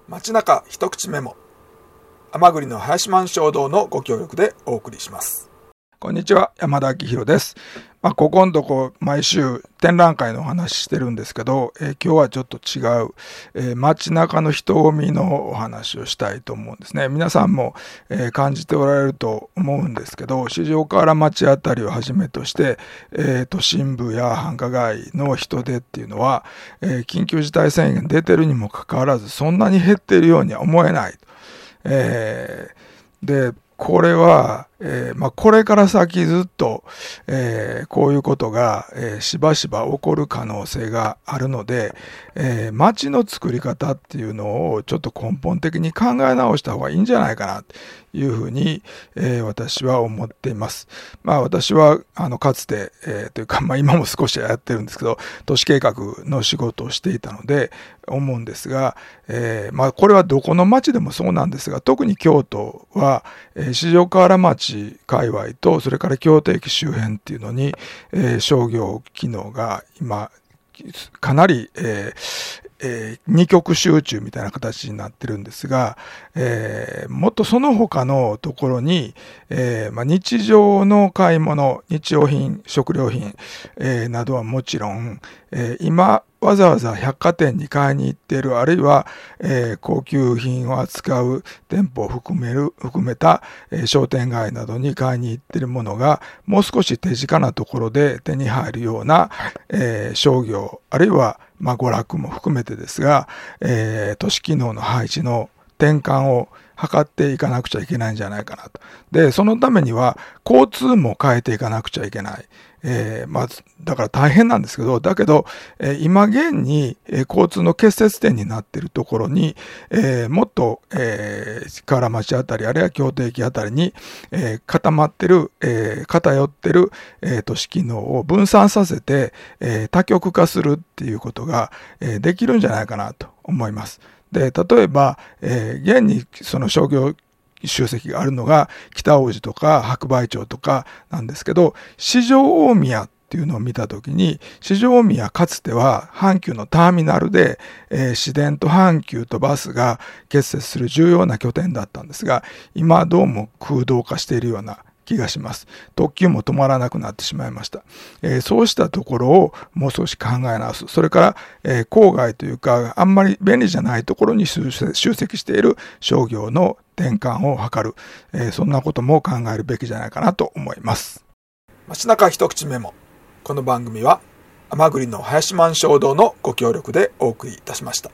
街中一口メモ、甘栗の林満衝動のご協力でお送りします。こんにちは、山田明宏です。ここのとこ毎週展覧会のお話してるんですけど、今日はちょっと違う、街中の人混みのお話をしたいと思うんですね。皆さんも、感じておられると思うんですけど、四条河原町あたりをはじめとして、都心部や繁華街の人出っていうのは、緊急事態宣言出てるにもかかわらずそんなに減っているようには思えない。でこれは、これから先ずっと、こういうことが、しばしば起こる可能性があるので、街の作り方っていうのをちょっと根本的に考え直した方がいいんじゃないかなというふうに、私は思っています。私はかつて、というか、今も少しやってるんですけど、都市計画の仕事をしていたので思うんですが、これはどこの町でもそうなんですが、特に京都は、四条河原町界隈とそれから京都駅周辺っていうのに、商業機能が今かなり、二極集中みたいな形になってるんですが、もっとその他のところに、日常の買い物、日用品、食料品、などはもちろん、今わざわざ百貨店に買いに行っている、あるいは、高級品を扱う店舗を含めた、商店街などに買いに行っているものがもう少し手近なところで手に入るような、商業あるいは娯楽も含めてですが、都市機能の配置の転換を図っていかなくちゃいけないんじゃないかなと。で、そのためには交通も変えていかなくちゃいけない。だから大変なんですけど、だけど、今現に、交通の結節点になっているところに、もっと、河原町あたり、あるいは京都駅あたりに、偏ってる、都市機能を分散させて、多極化するっていうことが、できるんじゃないかなと思います。で、例えば、現にその商業集積があるのが北大路とか白梅町とかなんですけど、四条大宮っていうのを見たときに、四条大宮かつては阪急のターミナルで、市電と阪急とバスが結接する重要な拠点だったんですが、今どうも空洞化しているような気がします。特急も止まらなくなってしまいました。そうしたところをもう少し考え直す。それから、郊外というかあんまり便利じゃないところに集積している商業の転換を図る、そんなことも考えるべきじゃないかなと思います。街中一口メモ。この番組は甘栗の林満衝動のご協力でお送りいたしました。